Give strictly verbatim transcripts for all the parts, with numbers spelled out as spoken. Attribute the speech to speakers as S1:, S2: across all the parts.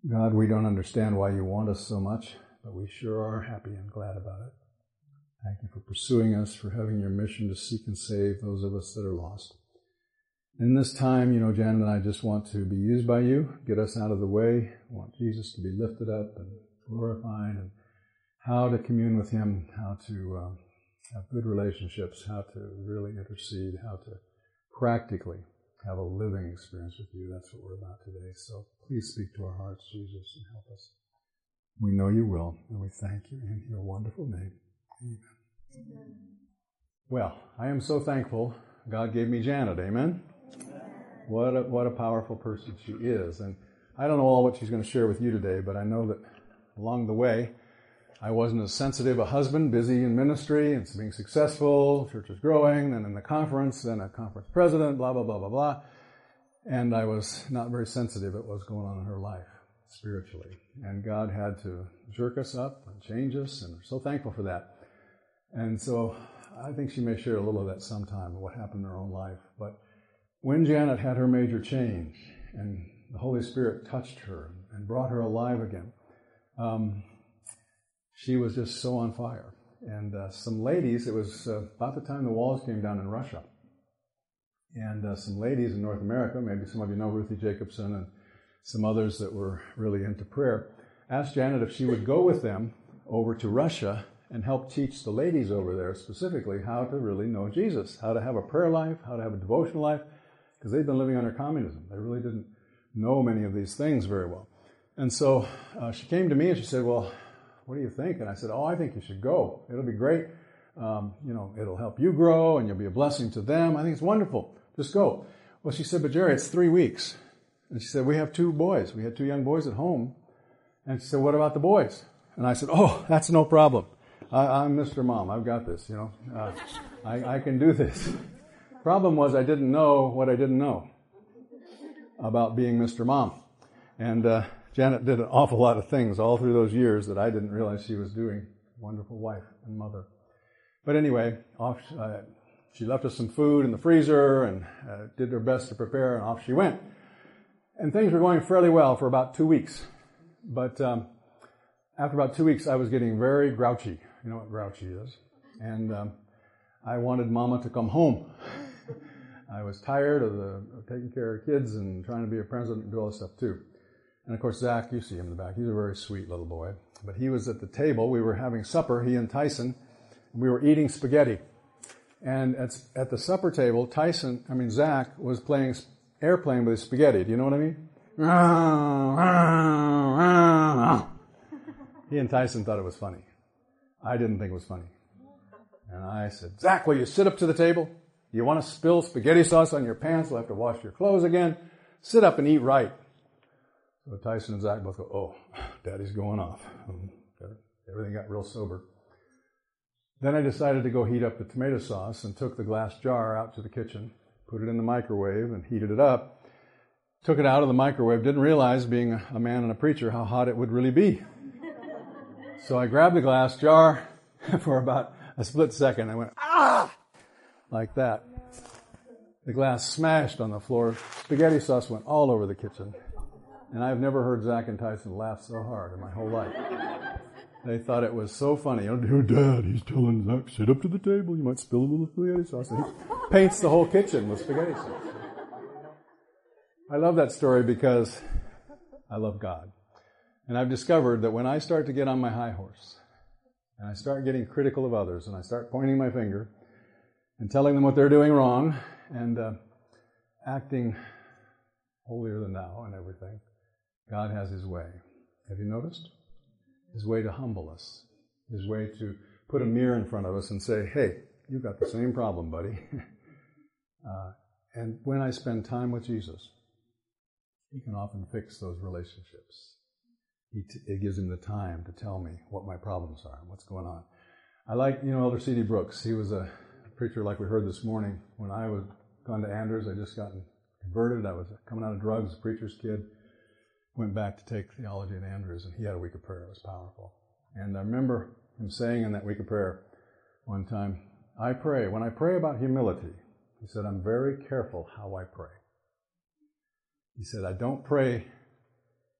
S1: God, we don't understand why you want us so much, but we sure are happy and glad about it. Thank you for pursuing us, for having your mission to seek and save those of us that are lost. In this time, you know, Janet and I just want to be used by you, get us out of the way. We want Jesus to be lifted up and glorified, and how to commune with him, how to um, have good relationships, how to really intercede, how to practically have a living experience with you. That's what we're about today. So please speak to our hearts, Jesus, and help us. We know you will, and we thank you in your wonderful name. Amen. Amen. Well, I am so thankful God gave me Janet. Amen? Amen. What a, what a powerful person she is. And I don't know all what she's going to share with you today, but I know that along the way, I wasn't as sensitive a husband, busy in ministry and being successful, church was growing, then in the conference, then a conference president, blah, blah, blah, blah, blah. And I was not very sensitive at what was going on in her life spiritually. And God had to jerk us up and change us, and we're so thankful for that. And so I think she may share a little of that sometime, what happened in her own life. But when Janet had her major change, and the Holy Spirit touched her and brought her alive again, um, she was just so on fire. And uh, some ladies, it was uh, about the time the walls came down in Russia. And uh, some ladies in North America, maybe some of you know Ruthie Jacobson and some others that were really into prayer, asked Janet if she would go with them over to Russia and help teach the ladies over there specifically how to really know Jesus, how to have a prayer life, how to have a devotional life, because they'd been living under communism. They really didn't know many of these things very well. And so uh, she came to me and she said, well, what do you think? And I said, oh, I think you should go. It'll be great. Um, you know, it'll help you grow and you'll be a blessing to them. I think it's wonderful. Just go. Well, she said, but Jerry, it's three weeks. And she said, we have two boys. We had two young boys at home. And she said, what about the boys? And I said, oh, that's no problem. I, I'm Mister Mom. I've got this, you know. Uh, I, I can do this. Problem was I didn't know what I didn't know about being Mister Mom. And uh, Janet did an awful lot of things all through those years that I didn't realize she was doing. Wonderful wife and mother. But anyway, off uh, she left us some food in the freezer and uh, did her best to prepare, and off she went. And things were going fairly well for about two weeks. But um, after about two weeks, I was getting very grouchy. You know what grouchy is. And um, I wanted Mama to come home. I was tired of, the, of taking care of kids and trying to be a president and do all this stuff too. And of course, Zach, you see him in the back. He's a very sweet little boy. But he was at the table. We were having supper, he and Tyson. We were eating spaghetti. And at, at the supper table, Tyson, I mean, Zach was playing airplane with his spaghetti. Do you know what I mean? He and Tyson thought it was funny. I didn't think it was funny. And I said, Zach, will you sit up to the table? You want to spill spaghetti sauce on your pants? You'll have to wash your clothes again. Sit up and eat right. So Tyson and Zach both go, oh, Daddy's going off. Everything got real sober. Then I decided to go heat up the tomato sauce and took the glass jar out to the kitchen, put it in the microwave and heated it up. Took it out of the microwave, didn't realize, being a man and a preacher, how hot it would really be. So I grabbed the glass jar for about a split second. I went, ah! Like that. The glass smashed on the floor. Spaghetti sauce went all over the kitchen. And I've never heard Zach and Tyson laugh so hard in my whole life. They thought it was so funny. Oh, dear Dad, he's telling Zach, sit up to the table. You might spill a little spaghetti sauce. And he paints the whole kitchen with spaghetti sauce. I love that story because I love God. And I've discovered that when I start to get on my high horse, and I start getting critical of others, and I start pointing my finger and telling them what they're doing wrong, and uh, acting holier than thou and everything, God has His way. Have you noticed? His way to humble us. His way to put a mirror in front of us and say, hey, you've got the same problem, buddy. uh, and when I spend time with Jesus, He can often fix those relationships. He t- it gives Him the time to tell me what my problems are, what's going on. I like, you know, Elder C D Brooks. He was a preacher like we heard this morning. When I was gone to Andrews, I just gotten converted. I was coming out of drugs, a preacher's kid. Went back to take theology at Andrews, and he had a week of prayer. It was powerful. And I remember him saying in that week of prayer one time, I pray, when I pray about humility, he said, I'm very careful how I pray. He said, I don't pray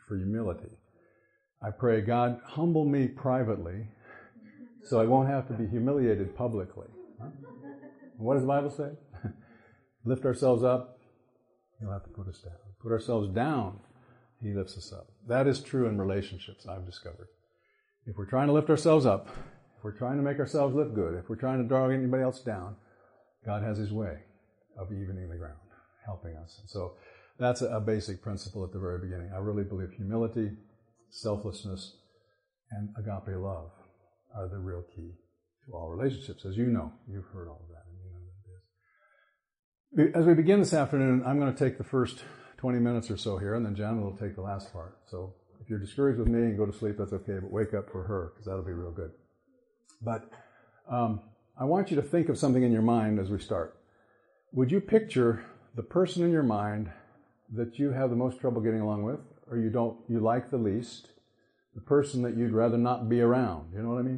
S1: for humility. I pray, God, humble me privately so I won't have to be humiliated publicly. Huh? What does the Bible say? Lift ourselves up, He'll have to put us down. Put ourselves down, He lifts us up. That is true in relationships, I've discovered. If we're trying to lift ourselves up, if we're trying to make ourselves look good, if we're trying to draw anybody else down, God has His way of evening the ground, helping us. And so that's a basic principle at the very beginning. I really believe humility, selflessness, and agape love are the real key to all relationships. As you know, you've heard all of that. And you know what it is. As we begin this afternoon, I'm going to take the first twenty minutes or so here, and then Janet will take the last part. So if you're discouraged with me and go to sleep, that's okay, but wake up for her, because that'll be real good. But um, I want you to think of something in your mind as we start. Would you picture the person in your mind that you have the most trouble getting along with, or you don't, you like the least, the person that you'd rather not be around? You know what I mean?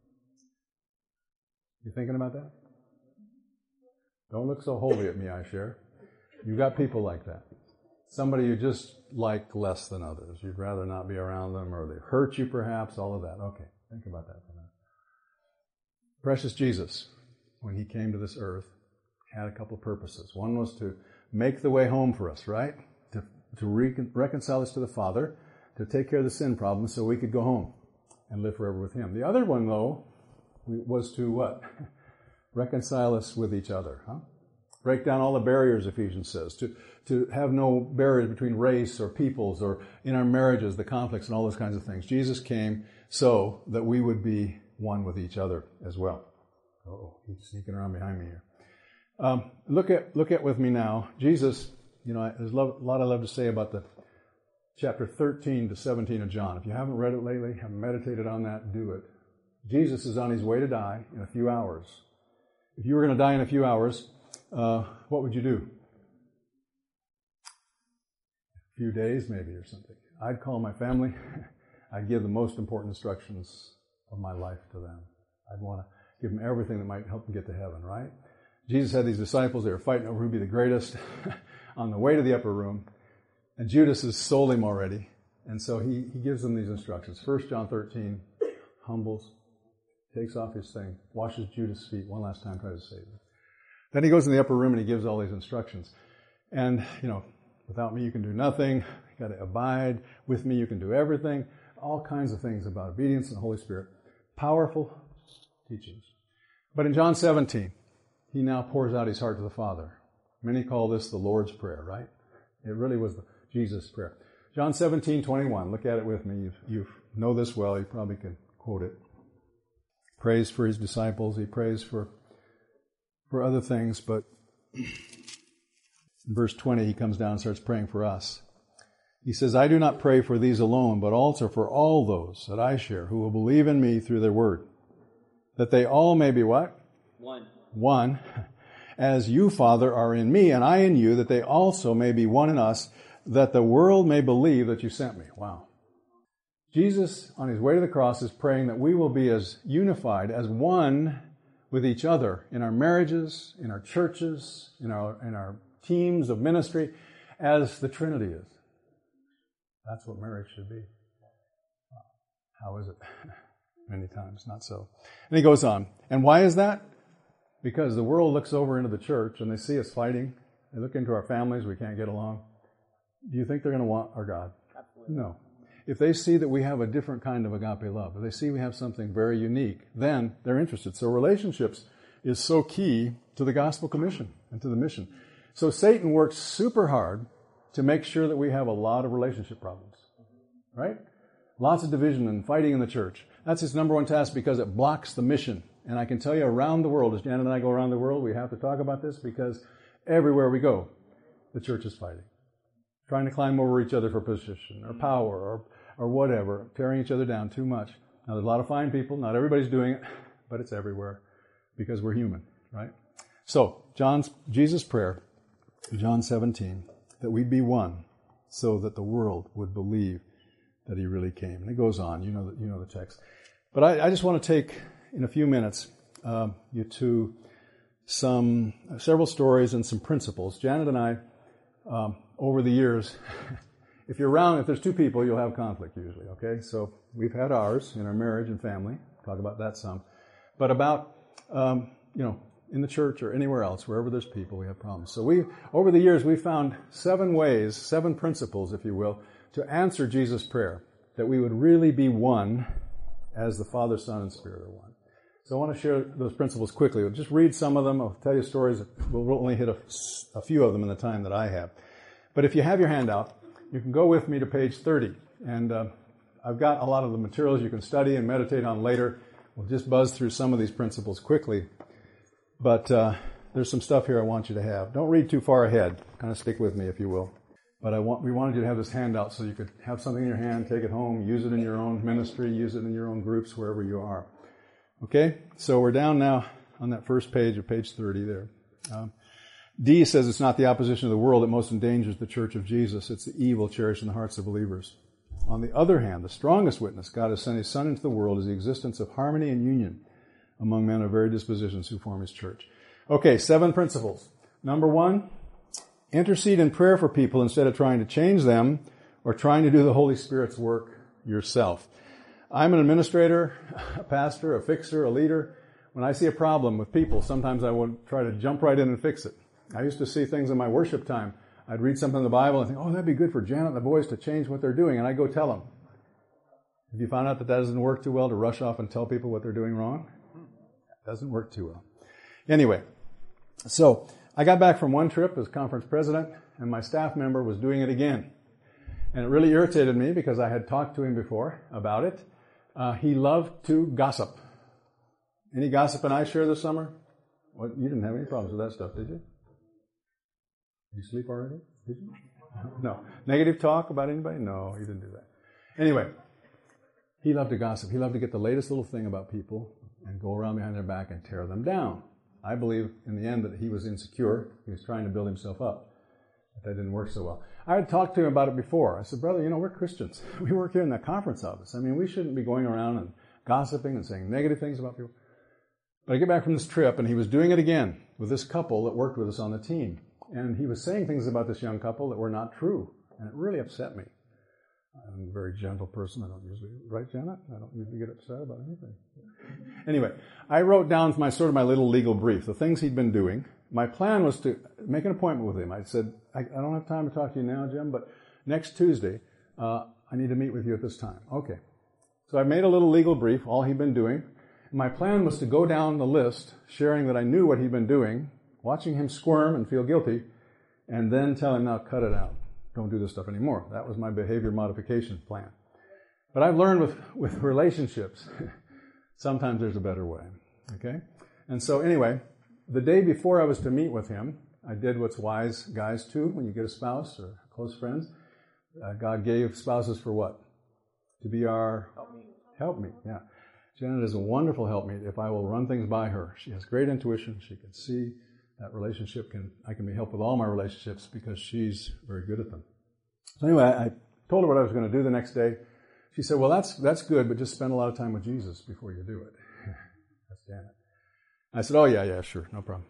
S1: You thinking about that? Don't look so holy at me, I share. You've got people like that. Somebody you just like less than others. You'd rather not be around them, or they hurt you perhaps, all of that. Okay, think about that for a minute. Precious Jesus, when He came to this earth, had a couple of purposes. One was to make the way home for us, right? To, to recon- reconcile us to the Father, to take care of the sin problem so we could go home and live forever with Him. The other one, though, was to what? Reconcile us with each other, huh? Break down all the barriers, Ephesians says, to, to have no barriers between race or peoples or in our marriages, the conflicts and all those kinds of things. Jesus came so that we would be one with each other as well. Oh, he's sneaking around behind me here. Um, look at look at with me now. Jesus, you know, there's a lot I love to say about the chapter thirteen to seventeen of John. If you haven't read it lately, haven't meditated on that, do it. Jesus is on His way to die in a few hours. If you were going to die in a few hours, uh, what would you do? A few days maybe or something. I'd call my family. I'd give the most important instructions of my life to them. I'd want to give them everything that might help them get to heaven, right? Jesus had these disciples. They were fighting over who'd be the greatest on the way to the upper room. And Judas has sold Him already. And so he, he gives them these instructions. First John thirteen, humbles, takes off his thing, washes Judas' feet one last time, tries to save him. Then he goes in the upper room and he gives all these instructions. And, you know, without me you can do nothing. You got to abide. With me you can do everything. All kinds of things about obedience and the Holy Spirit. Powerful teachings. But in John seventeen, He now pours out His heart to the Father. Many call this the Lord's Prayer, right? It really was the Jesus' prayer. John seventeen twenty-one. Look at it with me. You you know this well. You probably can quote it. Prays for His disciples. He prays for for other things, but in verse twenty, He comes down and starts praying for us. He says, I do not pray for these alone, but also for all those that I share who will believe in me through their word, that they all may be what?
S2: One.
S1: One. As you, Father, are in me and I in you, that they also may be one in us, that the world may believe that you sent me. Wow. Jesus, on His way to the cross, is praying that we will be as unified, as one with each other in our marriages, in our churches, in our in our teams of ministry, as the Trinity is. That's what marriage should be. How is it? Many times, not so. And he goes on. And why is that? Because the world looks over into the church and they see us fighting. They look into our families, we can't get along. Do you think they're going to want our God? Absolutely. No. If they see that we have a different kind of agape love, if they see we have something very unique, then they're interested. So relationships is so key to the gospel commission and to the mission. So Satan works super hard to make sure that we have a lot of relationship problems, right? Lots of division and fighting in the church. That's his number one task because it blocks the mission. And I can tell you around the world, as Janet and I go around the world, we have to talk about this because everywhere we go, the church is fighting. Trying to climb over each other for position or power or, or whatever, tearing each other down too much. Now, there's a lot of fine people. Not everybody's doing it, but it's everywhere because we're human, right? So, John's Jesus' prayer, John seventeen, that we be one so that the world would believe that He really came. And it goes on. You know the, you know the text. But I, I just want to take, in a few minutes, uh, you to some uh, several stories and some principles. Janet and I, um, over the years, if you're around, if there's two people, you'll have conflict usually, okay? So we've had ours in our marriage and family. Talk about that some. But about, um, you know, in the church or anywhere else, wherever there's people, we have problems. So we, over the years, we found seven ways, seven principles, if you will, to answer Jesus' prayer, that we would really be one as the Father, Son, and Spirit are one. So I want to share those principles quickly. We'll just read some of them. I'll tell you stories. We'll only hit a, a few of them in the time that I have. But if you have your handout, you can go with me to page thirty. And uh, I've got a lot of the materials you can study and meditate on later. We'll just buzz through some of these principles quickly. But uh, there's some stuff here I want you to have. Don't read too far ahead. Kind of stick with me, if you will. But I want, we wanted you to have this handout so you could have something in your hand, take it home, use it in your own ministry, use it in your own groups, wherever you are. Okay? So we're down now on that first page of page thirty there. Um, D says it's not the opposition of the world that most endangers the church of Jesus. It's the evil cherished in the hearts of believers. On the other hand, the strongest witness God has sent His Son into the world is the existence of harmony and union among men of varied dispositions who form His church. Okay, seven principles. Number one, intercede in prayer for people instead of trying to change them or trying to do the Holy Spirit's work yourself. I'm an administrator, a pastor, a fixer, a leader. When I see a problem with people, sometimes I will try to jump right in and fix it. I used to see things in my worship time. I'd read something in the Bible and think, oh, that'd be good for Janet and the boys to change what they're doing, and I'd go tell them. Have you found out that that doesn't work too well, to rush off and tell people what they're doing wrong? It doesn't work too well. Anyway, so I got back from one trip as conference president, and my staff member was doing it again. And it really irritated me because I had talked to him before about it. Uh, he loved to gossip. Any gossip in iShare this summer? Well, you didn't have any problems with that stuff, did you? Did you sleep already? Did you? No. Negative talk about anybody? No, he didn't do that. Anyway, he loved to gossip. He loved to get the latest little thing about people and go around behind their back and tear them down. I believe in the end that he was insecure. He was trying to build himself up. But that didn't work so well. I had talked to him about it before. I said, brother, you know, we're Christians. We work here in the conference office. I mean, we shouldn't be going around and gossiping and saying negative things about people. But I get back from this trip, and he was doing it again with this couple that worked with us on the team. And he was saying things about this young couple that were not true. And it really upset me. I'm a very gentle person. I don't usually, right, Janet? I don't usually get upset about anything. Anyway, I wrote down my sort of my little legal brief, the things he'd been doing. My plan was to make an appointment with him. I said, I, I don't have time to talk to you now, Jim, but next Tuesday, uh, I need to meet with you at this time. Okay. So I made a little legal brief, all he'd been doing. My plan was to go down the list, sharing that I knew what he'd been doing, watching him squirm and feel guilty, and then tell him, now cut it out. Don't do this stuff anymore. That was my behavior modification plan. But I've learned with, with relationships, sometimes there's a better way. Okay? And so anyway, the day before I was to meet with him, I did what's wise guys do when you get a spouse or close friends. Uh, God gave spouses for what? To be our helpmeet. Helpmeet, yeah. Janet is a wonderful helpmeet if I will run things by her. She has great intuition. She can see that relationship. Can I can be helped with all my relationships because she's very good at them. So anyway, I told her what I was going to do the next day. She said, well, that's that's good, but just spend a lot of time with Jesus before you do it. That's Janet. I said, oh, yeah, yeah, sure, no problem.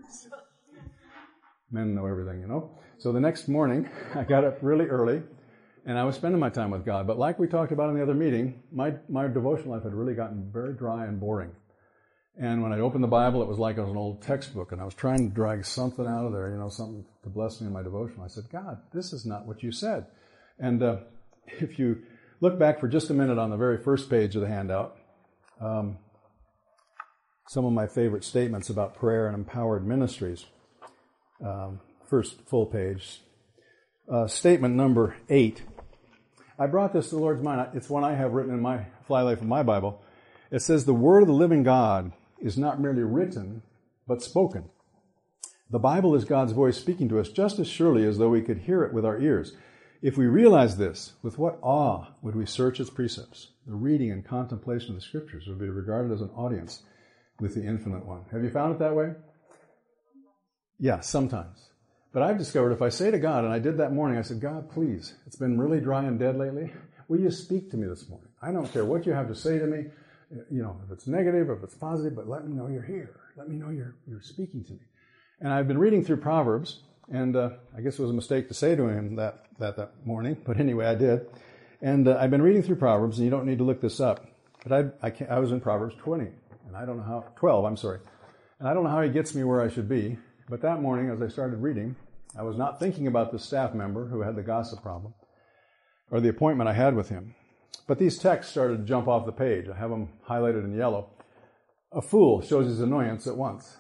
S1: Men know everything, you know. So the next morning, I got up really early, and I was spending my time with God. But like we talked about in the other meeting, my, my devotional life had really gotten very dry and boring. And when I opened the Bible, it was like it was an old textbook, and I was trying to drag something out of there, you know, something to bless me in my devotional. I said, God, this is not what you said. And uh, if you look back for just a minute on the very first page of the handout, um, some of my favorite statements about prayer and empowered ministries. Um, first full page. Uh, statement number eight. I brought this to the Lord's mind. It's one I have written in my flyleaf of my Bible. It says, the word of the living God is not merely written, but spoken. The Bible is God's voice speaking to us just as surely as though we could hear it with our ears. If we realize this, with what awe would we search its precepts? The reading and contemplation of the Scriptures would be regarded as an audience with the Infinite One. Have you found it that way? Yeah, sometimes. But I've discovered if I say to God, and I did that morning, I said, God, please, it's been really dry and dead lately. Will you speak to me this morning? I don't care what you have to say to me, you know, if it's negative or if it's positive, but let me know you're here. Let me know you're, you're speaking to me. And I've been reading through Proverbs, And uh, I guess it was a mistake to say to him that that, that morning. But anyway, I did. And uh, I've been reading through Proverbs, and you don't need to look this up. But I, I, can't, I was in Proverbs twenty, and I don't know how, twelve, I'm sorry. And I don't know how he gets me where I should be. But that morning, as I started reading, I was not thinking about the staff member who had the gossip problem or the appointment I had with him. But these texts started to jump off the page. I have them highlighted in yellow. A fool shows his annoyance at once.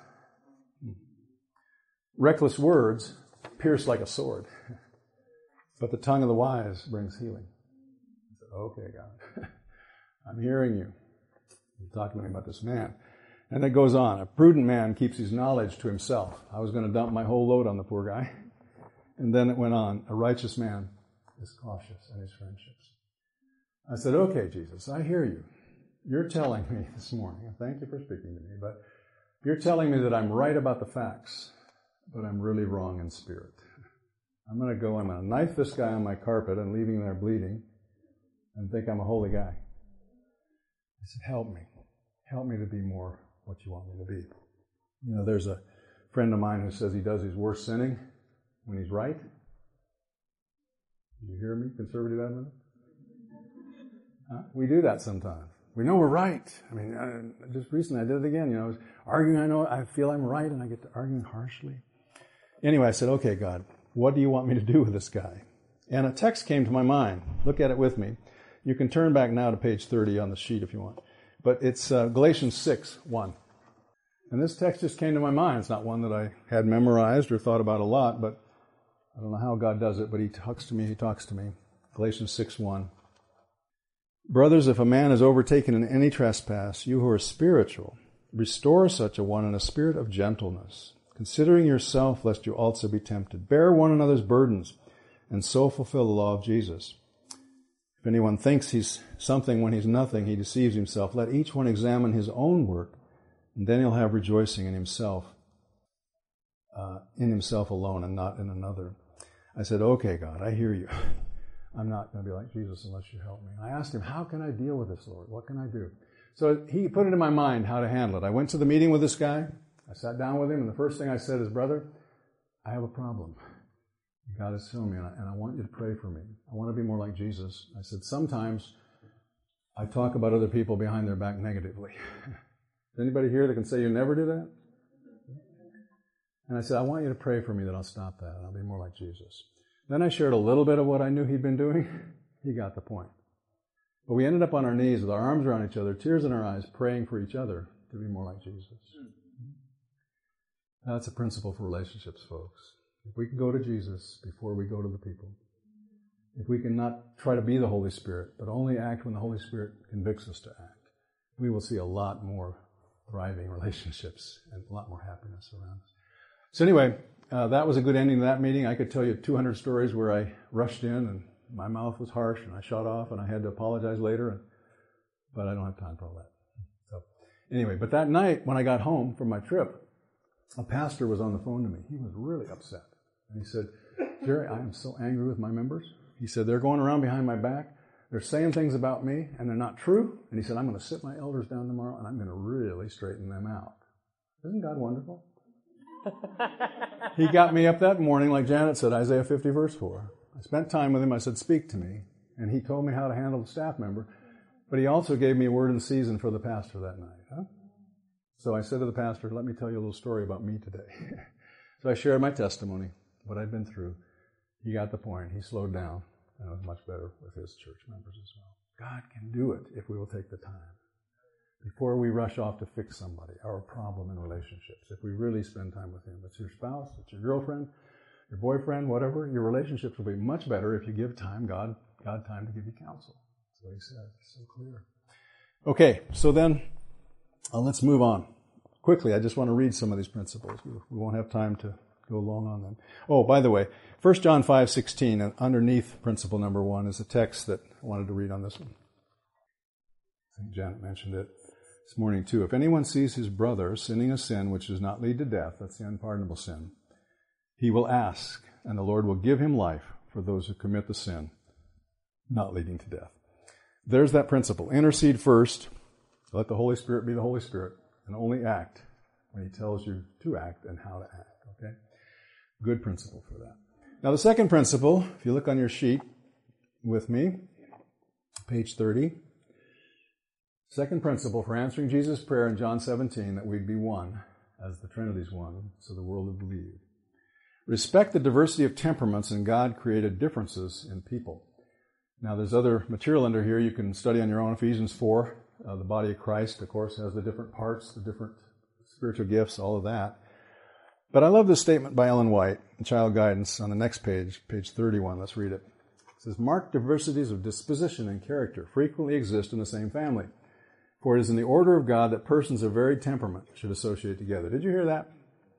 S1: Reckless words pierce like a sword, but the tongue of the wise brings healing. I said, okay, God, I'm hearing you. You're talking to me about this man. And it goes on. A prudent man keeps his knowledge to himself. I was going to dump my whole load on the poor guy. And then it went on. A righteous man is cautious in his friendships. I said, okay, Jesus, I hear you. You're telling me this morning, and thank you for speaking to me, but you're telling me that I'm right about the facts, but I'm really wrong in spirit. I'm going to go, I'm going to knife this guy on my carpet and leave him there bleeding and think I'm a holy guy. I said, help me. Help me to be more what you want me to be. You know, there's a friend of mine who says he does his worst sinning when he's right. You hear me, conservative advocate? Huh? We do that sometimes. We know we're right. I mean, I, just recently I did it again. You know, I was arguing, I know, I feel I'm right, and I get to arguing harshly. Anyway, I said, okay, God, what do you want me to do with this guy? And a text came to my mind. Look at it with me. You can turn back now to page thirty on the sheet if you want. But it's uh, Galatians six one. And this text just came to my mind. It's not one that I had memorized or thought about a lot, but I don't know how God does it, but he talks to me, he talks to me. Galatians six one. Brothers, if a man is overtaken in any trespass, you who are spiritual, restore such a one in a spirit of gentleness, considering yourself lest you also be tempted. Bear one another's burdens, and so fulfill the law of Jesus. If anyone thinks he's something when he's nothing, he deceives himself. Let each one examine his own work, and then he'll have rejoicing in himself, uh, in himself alone and not in another. I said, okay, God, I hear you. I'm not going to be like Jesus unless you help me. And I asked him, how can I deal with this, Lord? What can I do? So he put it in my mind how to handle it. I went to the meeting with this guy. I sat down with him, and the first thing I said is, brother, I have a problem. God has shown me, and I, and I want you to pray for me. I want to be more like Jesus. I said, sometimes I talk about other people behind their back negatively. Is anybody here that can say you never do that? And I said, I want you to pray for me that I'll stop that, and I'll be more like Jesus. Then I shared a little bit of what I knew he'd been doing. He got the point. But we ended up on our knees with our arms around each other, tears in our eyes, praying for each other to be more like Jesus. That's a principle for relationships, folks. If we can go to Jesus before we go to the people, if we can not try to be the Holy Spirit, but only act when the Holy Spirit convicts us to act, we will see a lot more thriving relationships and a lot more happiness around us. So anyway, uh, that was a good ending to that meeting. I could tell you two hundred stories where I rushed in and my mouth was harsh and I shut off and I had to apologize later, and, but I don't have time for all that. So anyway, but that night when I got home from my trip, a pastor was on the phone to me. He was really upset. And he said, Jerry, I am so angry with my members. He said, they're going around behind my back. They're saying things about me, and they're not true. And he said, I'm going to sit my elders down tomorrow, and I'm going to really straighten them out. Isn't God wonderful? He got me up that morning, like Janet said, Isaiah fifty, verse four. I spent time with him. I said, speak to me. And he told me how to handle the staff member. But he also gave me a word in season for the pastor that night. Huh? So I said to the pastor, let me tell you a little story about me today. So I shared my testimony, what I'd been through. He got the point. He slowed down, and it was much better with his church members as well. God can do it if we will take the time. Before we rush off to fix somebody or a problem in relationships, if we really spend time with him. It's your spouse, it's your girlfriend, your boyfriend, whatever. Your relationships will be much better if you give time, God, God time to give you counsel. That's what he says. It's so clear. Okay, so then uh, let's move on. Quickly, I just want to read some of these principles. We, we won't have time to go long on them. Oh, by the way, First John five sixteen, underneath principle number one, is a text that I wanted to read on this one. I think Janet mentioned it this morning too. If anyone sees his brother sinning a sin which does not lead to death, that's the unpardonable sin, he will ask, and the Lord will give him life for those who commit the sin not leading to death. There's that principle. Intercede first. Let the Holy Spirit be the Holy Spirit, and only act when he tells you to act and how to act. Okay? Good principle for that. Now the second principle, if you look on your sheet with me, page thirty, second principle for answering Jesus' prayer in John seventeen, that we'd be one, as the Trinity's one, so the world would believe. Respect the diversity of temperaments and God-created differences in people. Now there's other material under here you can study on your own. Ephesians four, uh, the body of Christ, of course, has the different parts, the different spiritual gifts, all of that. But I love this statement by Ellen White in Child Guidance on the next page, page thirty-one. Let's read it. It says, marked diversities of disposition and character frequently exist in the same family. For it is in the order of God that persons of varied temperament should associate together. Did you hear that?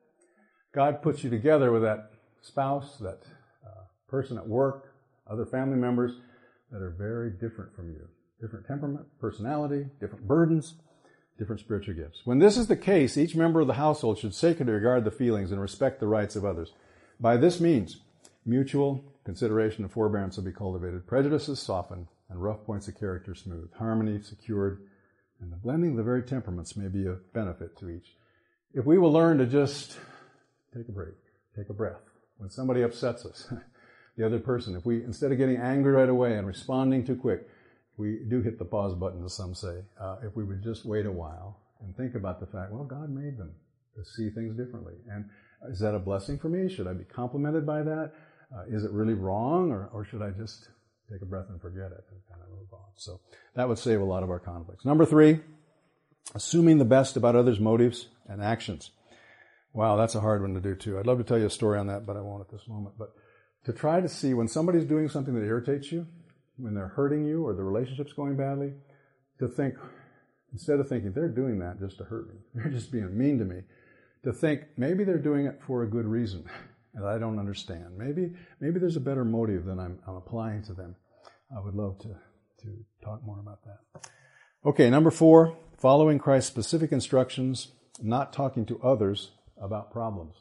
S1: God puts you together with that spouse, that uh, person at work, other family members that are very different from you. Different temperament, personality, different burdens, different spiritual gifts. When this is the case, each member of the household should sacredly regard the feelings and respect the rights of others. By this means, mutual consideration and forbearance will be cultivated, prejudices softened, and rough points of character smoothed, harmony secured, and the blending of the very temperaments may be of benefit to each. If we will learn to just take a break, take a breath, when somebody upsets us, the other person, if we, instead of getting angry right away and responding too quick, we do hit the pause button, as some say, uh, if we would just wait a while and think about the fact, well, God made them to see things differently. And is that a blessing for me? Should I be complimented by that? Uh, is it really wrong, or, or should I just take a breath and forget it and kind of move on? So that would save a lot of our conflicts. Number three, assuming the best about others' motives and actions. Wow, that's a hard one to do too. I'd love to tell you a story on that, but I won't at this moment. But to try to see when somebody's doing something that irritates you, when they're hurting you or the relationship's going badly, to think, instead of thinking they're doing that just to hurt me, they're just being mean to me, to think maybe they're doing it for a good reason and I don't understand. Maybe maybe there's a better motive than I'm, I'm applying to them. I would love to, to talk more about that. Okay, number four, following Christ's specific instructions, not talking to others about problems.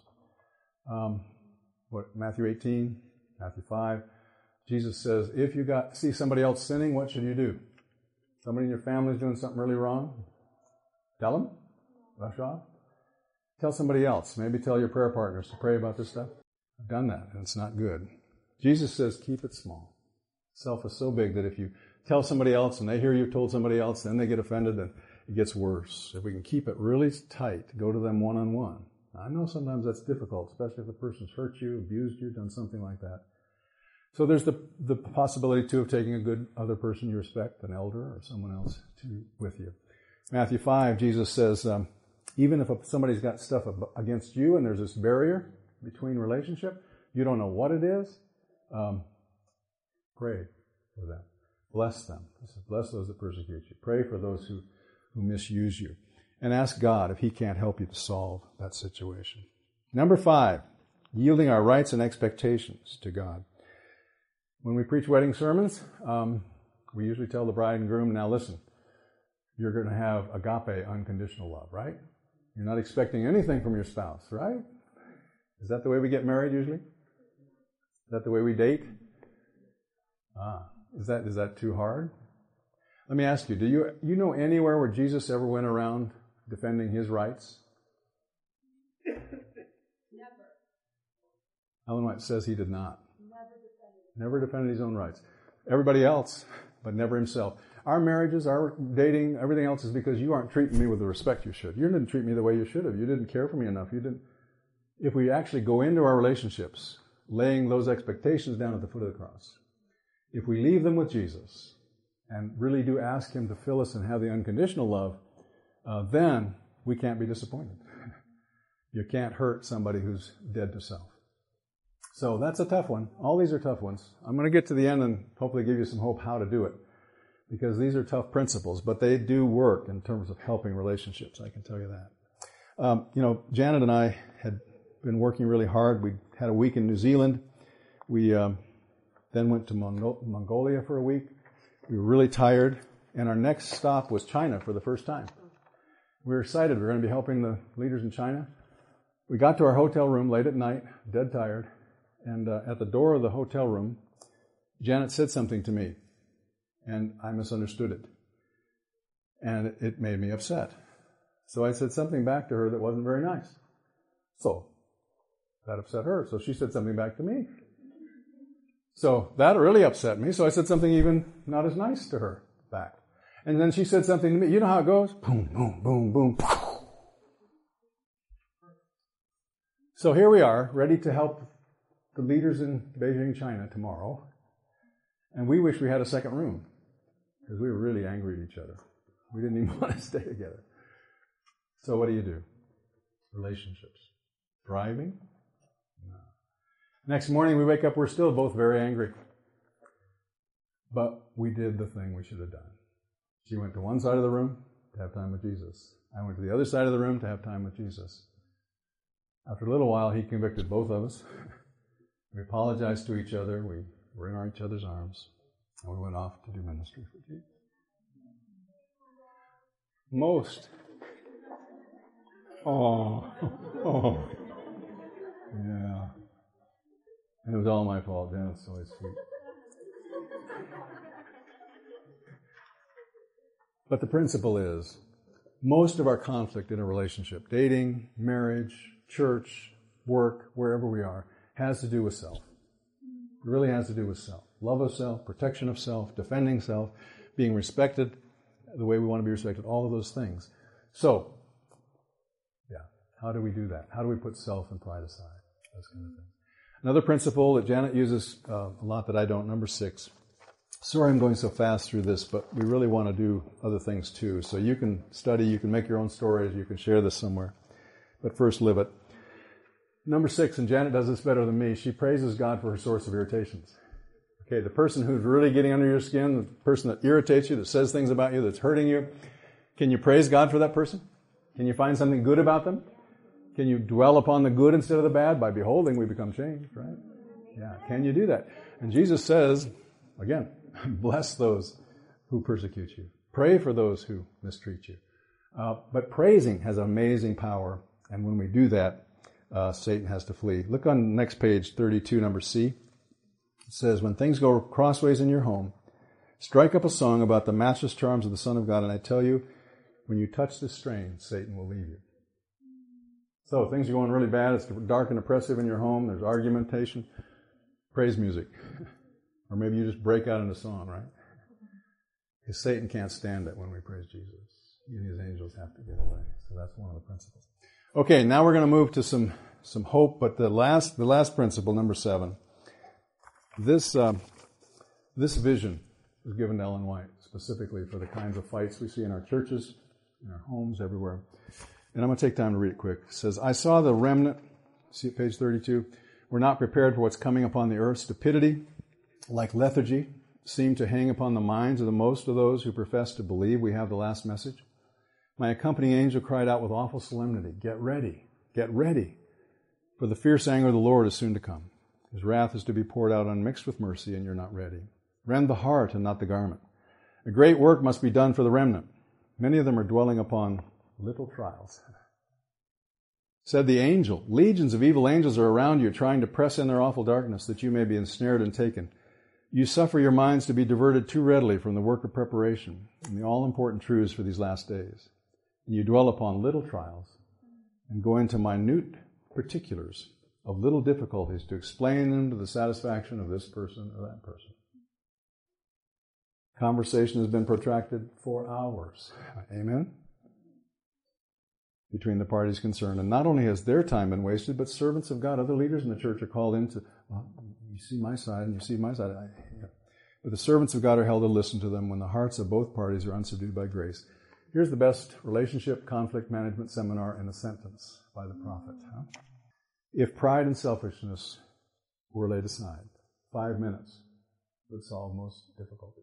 S1: Um, what, Matthew eighteen, Matthew five, Jesus says, if you got see somebody else sinning, what should you do? Somebody in your family is doing something really wrong? Tell them? Rush off? Tell somebody else. Maybe tell your prayer partners to pray about this stuff. I've done that, and it's not good. Jesus says, keep it small. Self is so big that if you tell somebody else and they hear you've told somebody else, then they get offended, and it gets worse. If we can keep it really tight, go to them one-on-one. I know sometimes that's difficult, especially if the person's hurt you, abused you, done something like that. So there's the the possibility, too, of taking a good other person you respect, an elder or someone else, to with you. Matthew five, Jesus says, um, even if somebody's got stuff against you and there's this barrier between relationship, you don't know what it is, um, pray for them. Bless them. Bless those that persecute you. Pray for those who, who misuse you. And ask God if He can't help you to solve that situation. Number five, yielding our rights and expectations to God. When we preach wedding sermons, um, we usually tell the bride and groom, now listen, you're going to have agape, unconditional love, right? You're not expecting anything from your spouse, right? Is that the way we get married usually? Is that the way we date? Ah, is that is that too hard? Let me ask you, do you you know anywhere where Jesus ever went around defending His rights?
S2: Never.
S1: Ellen White says He did not.
S2: Never defended.
S1: Never defended His own rights. Everybody else, but never Himself. Our marriages, our dating, everything else is because you aren't treating me with the respect you should. You didn't treat me the way you should have. You didn't care for me enough. You didn't. If we actually go into our relationships, laying those expectations down at the foot of the cross, if we leave them with Jesus and really do ask Him to fill us and have the unconditional love, uh, then we can't be disappointed. You can't hurt somebody who's dead to self. So that's a tough one. All these are tough ones. I'm going to get to the end and hopefully give you some hope how to do it, because these are tough principles, but they do work in terms of helping relationships, I can tell you that. Um, you know, Janet and I had been working really hard. We had a week in New Zealand. We um, then went to Mong- Mongolia for a week. We were really tired, and our next stop was China for the first time. We were excited. We were going to be helping the leaders in China. We got to our hotel room late at night, dead tired, and uh, at the door of the hotel room, Janet said something to me, and I misunderstood it. And it made me upset. So I said something back to her that wasn't very nice. So, That upset her. So she said something back to me. So that really upset me. So I said something even not as nice to her back. And then she said something to me. You know how it goes? Boom, boom, boom, boom. So here we are, ready to help the leaders in Beijing, China tomorrow. And we wish we had a second room because we were really angry at each other. We didn't even want to stay together. So what do you do? Relationships. Driving? No. Next morning we wake up, we're still both very angry. But we did the thing we should have done. She went to one side of the room to have time with Jesus. I went to the other side of the room to have time with Jesus. After a little while, he convicted both of us. We apologized to each other. We were in our each other's arms. And we went off to do ministry for Jesus. Most. Oh. Oh. Yeah. And it was all my fault. Janet's so sweet. But the principle is, most of our conflict in a relationship, dating, marriage, church, work, wherever we are, has to do with self. It really has to do with self. Love of self, protection of self, defending self, being respected the way we want to be respected, all of those things. So, yeah, how do we do that? How do we put self and pride aside? Those kind of things. Another principle that Janet uses uh, a lot that I don't, number six. Sorry I'm going so fast through this, but we really want to do other things too. So you can study, you can make your own stories, you can share this somewhere. But first live it. Number six, and Janet does this better than me, she praises God for her source of irritations. Okay, the person who's really getting under your skin, the person that irritates you, that says things about you, that's hurting you, can you praise God for that person? Can you find something good about them? Can you dwell upon the good instead of the bad? By beholding, we become changed, right? Yeah, can you do that? And Jesus says, again, bless those who persecute you. Pray for those who mistreat you. Uh, but praising has amazing power, and when we do that, uh, Satan has to flee. Look on the next page, thirty-two, number C. It says, when things go crossways in your home, strike up a song about the matchless charms of the Son of God, and I tell you, when you touch this strain, Satan will leave you. So things are going really bad, it's dark and oppressive in your home, there's argumentation, praise music. Or maybe you just break out into song, right? Because Satan can't stand it when we praise Jesus. He and his angels have to get away. So that's one of the principles. Okay, now we're going to move to some, some hope, but the last the last principle, number seven, this um, this vision was given to Ellen White specifically for the kinds of fights we see in our churches, in our homes, everywhere. And I'm going to take time to read it quick. It says, I saw the remnant, see at page thirty-two, were not prepared for what's coming upon the earth. Stupidity, like lethargy, seem to hang upon the minds of the most of those who profess to believe we have the last message. My accompanying angel cried out with awful solemnity, get ready, get ready, for the fierce anger of the Lord is soon to come. His wrath is to be poured out unmixed with mercy, and you're not ready. Rend the heart and not the garment. A great work must be done for the remnant. Many of them are dwelling upon little trials. Said the angel, legions of evil angels are around you, trying to press in their awful darkness, that you may be ensnared and taken. You suffer your minds to be diverted too readily from the work of preparation and the all-important truths for these last days. And you dwell upon little trials and go into minute particulars of little difficulties to explain them to the satisfaction of this person or that person. Conversation has been protracted for hours. Amen? Between the parties concerned. And not only has their time been wasted, but servants of God, other leaders in the church are called into, well, you see my side and you see my side. I, yeah. But the servants of God are held to listen to them when the hearts of both parties are unsubdued by grace. Here's the best relationship conflict management seminar in a sentence by the prophet. Huh? If pride and selfishness were laid aside, five minutes would solve most difficulties.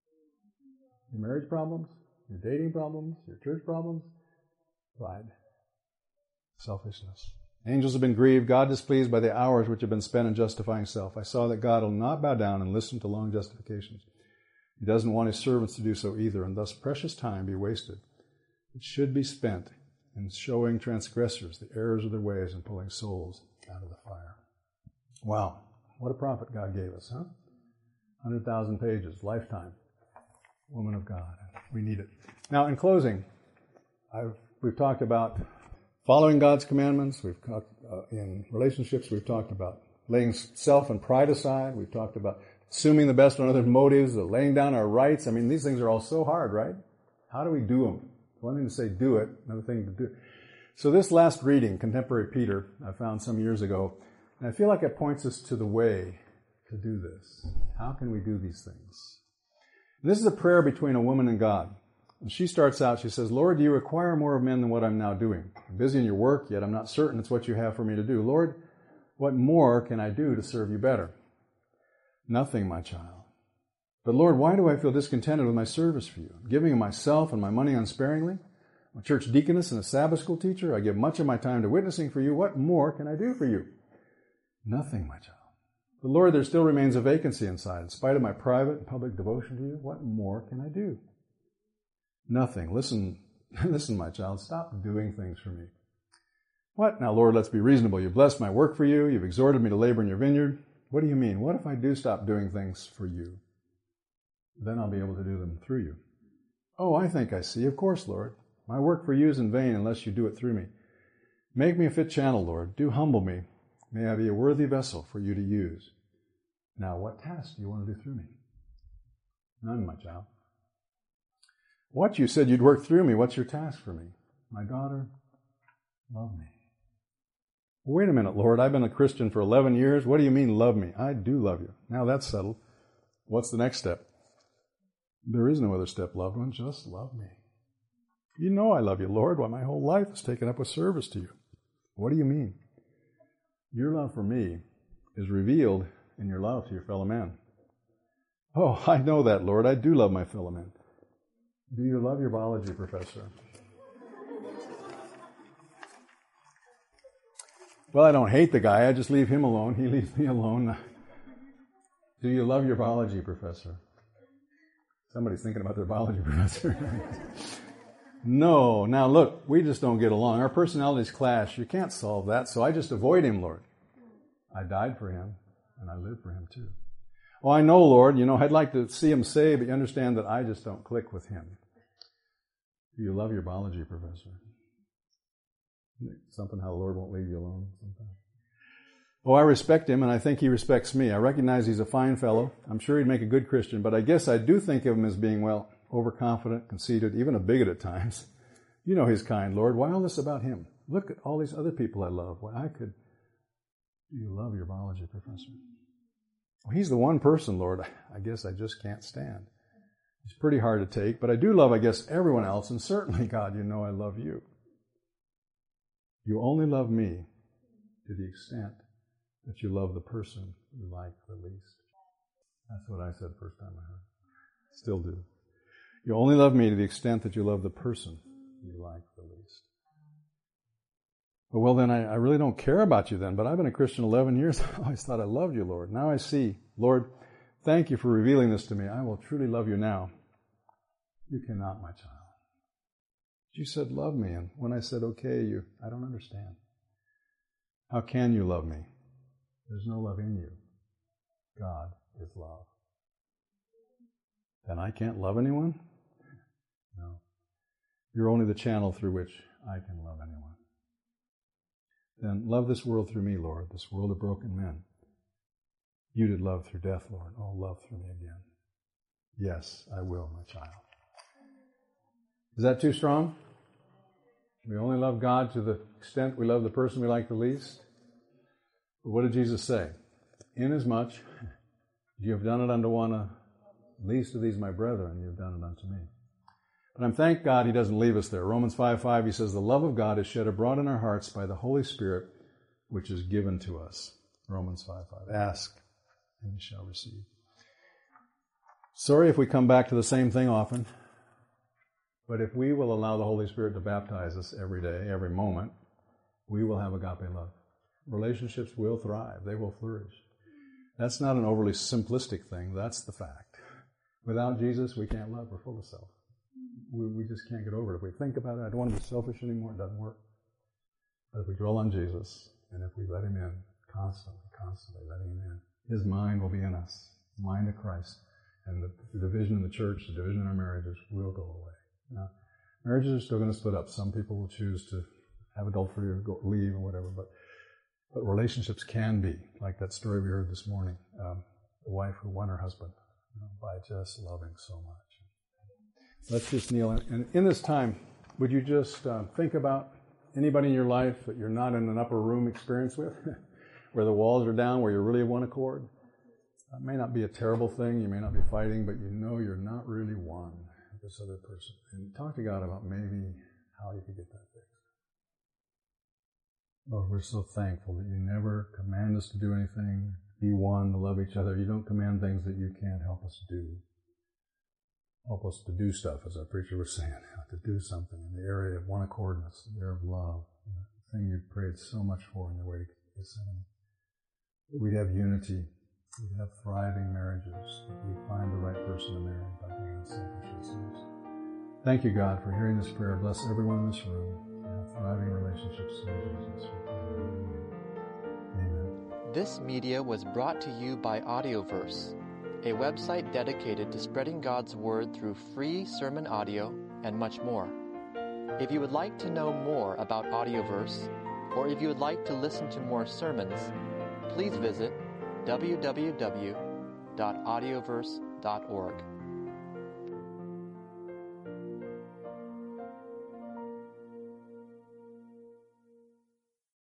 S1: Your marriage problems, your dating problems, your church problems, pride, selfishness. Angels have been grieved, God displeased by the hours which have been spent in justifying self. I saw that God will not bow down and listen to long justifications. He doesn't want his servants to do so either, and thus precious time be wasted. It should be spent in showing transgressors the errors of their ways and pulling souls out of the fire. Wow, what a prophet God gave us, huh? one hundred thousand pages, lifetime. Woman of God. We need it. Now, in closing, I've, we've talked about following God's commandments. We've talked uh, in relationships. We've talked about laying self and pride aside. We've talked about assuming the best on other motives, uh, laying down our rights. I mean, these things are all so hard, right? How do we do them? One thing to say, do it. Another thing to do. So this last reading, Contemporary Peter, I found some years ago, and I feel like it points us to the way to do this. How can we do these things? And this is a prayer between a woman and God. And she starts out, she says, Lord, do you require more of men than what I'm now doing? I'm busy in your work, yet I'm not certain it's what you have for me to do. Lord, what more can I do to serve you better? Nothing, my child. But Lord, why do I feel discontented with my service for you? I'm giving of myself and my money unsparingly. I'm a church deaconess and a Sabbath school teacher. I give much of my time to witnessing for you. What more can I do for you? Nothing, my child. But Lord, there still remains a vacancy inside. In spite of my private and public devotion to you, what more can I do? Nothing. Listen, listen, my child, stop doing things for me. What? Now, Lord, let's be reasonable. You've blessed my work for you. You've exhorted me to labor in your vineyard. What do you mean? What if I do stop doing things for you? Then I'll be able to do them through you. Oh, I think I see. Of course, Lord. My work for you is in vain unless you do it through me. Make me a fit channel, Lord. Do humble me. May I be a worthy vessel for you to use. Now, what task do you want to do through me? None, my child. What? You said you'd work through me. What's your task for me? My daughter, love me. Wait a minute, Lord. I've been a Christian for eleven years. What do you mean, love me? I do love you. Now that's settled. What's the next step? There is no other step, loved one. Just love me. You know I love you, Lord. Why, my whole life is taken up with service to you. What do you mean? Your love for me is revealed in your love to your fellow man. Oh, I know that, Lord. I do love my fellow man. Do you love your biology professor? Well, I don't hate the guy. I just leave him alone. He leaves me alone. Do you love your biology professor? Somebody's thinking about their biology professor. No. Now look, we just don't get along. Our personalities clash. You can't solve that, so I just avoid him, Lord. I died for him, and I live for him too. Oh, I know, Lord. You know, I'd like to see him saved, but you understand that I just don't click with him. Do you love your biology professor? Something how the Lord won't leave you alone sometimes. Oh, I respect him, and I think he respects me. I recognize he's a fine fellow. I'm sure he'd make a good Christian, but I guess I do think of him as being, well, overconfident, conceited, even a bigot at times. You know he's kind, Lord. Why all this about him? Look at all these other people I love. Why, I could... Do you love your biology professor? Well, he's the one person, Lord, I guess I just can't stand. It's pretty hard to take, but I do love, I guess, everyone else, and certainly, God, you know I love you. You only love me to the extent that you love the person you like the least. That's what I said the first time I heard it. Still do. You only love me to the extent that you love the person you like the least. Well, then I, I really don't care about you then, but I've been a Christian eleven years. I always thought I loved you, Lord. Now I see. Lord, thank you for revealing this to me. I will truly love you now. You cannot, my child. You said love me, and when I said okay, you, I don't understand. How can you love me? There's no love in you. God is love. Then I can't love anyone? No. You're only the channel through which I can love anyone. Then love this world through me, Lord, this world of broken men. You did love through death, Lord. Oh, love through me again. Yes, I will, my child. Is that too strong? We only love God to the extent we love the person we like the least. But what did Jesus say? Inasmuch you have done it unto one of least of these my brethren, you have done it unto me. But I'm thank God he doesn't leave us there. Romans five five, he says, the love of God is shed abroad in our hearts by the Holy Spirit, which is given to us. Romans five five. Ask, and you shall receive. Sorry if we come back to the same thing often. But if we will allow the Holy Spirit to baptize us every day, every moment, we will have agape love. Relationships will thrive. They will flourish. That's not an overly simplistic thing. That's the fact. Without Jesus, we can't love. We're full of self. We, we just can't get over it. If we think about it, I don't want to be selfish anymore, it doesn't work. But if we dwell on Jesus, and if we let him in constantly, constantly letting him in, his mind will be in us, the mind of Christ. And the, the division in the church, the division in our marriages will go away. Now, marriages are still going to split up. Some people will choose to have adultery or go leave or whatever, but but relationships can be like that story we heard this morning. Um, the wife who won her husband, you know, by just loving so much. Let's just kneel. And in this time, would you just uh, think about anybody in your life that you're not in an upper room experience with, where the walls are down, where you're really one accord? It may not be a terrible thing, you may not be fighting, but you know you're not really one with this other person. And talk to God about maybe how you could get that fixed. Lord, we're so thankful that you never command us to do anything, be one, to love each other. You don't command things that you can't help us do. Help us to do stuff, as our preacher was saying, to do something in the area of one accordness, the area of love, the thing you prayed so much for in your way to Gethsemane. That we'd have unity, we'd have thriving marriages, that we'd find the right person to marry by being unselfish ourselves. Thank you, God, for hearing this prayer. Bless everyone in this room and have thriving relationships in Jesus. Amen.
S2: This media was brought to you by Audioverse, a website dedicated to spreading God's Word through free sermon audio and much more. If you would like to know more about Audioverse, or if you would like to listen to more sermons, please visit w w w dot audioverse dot org.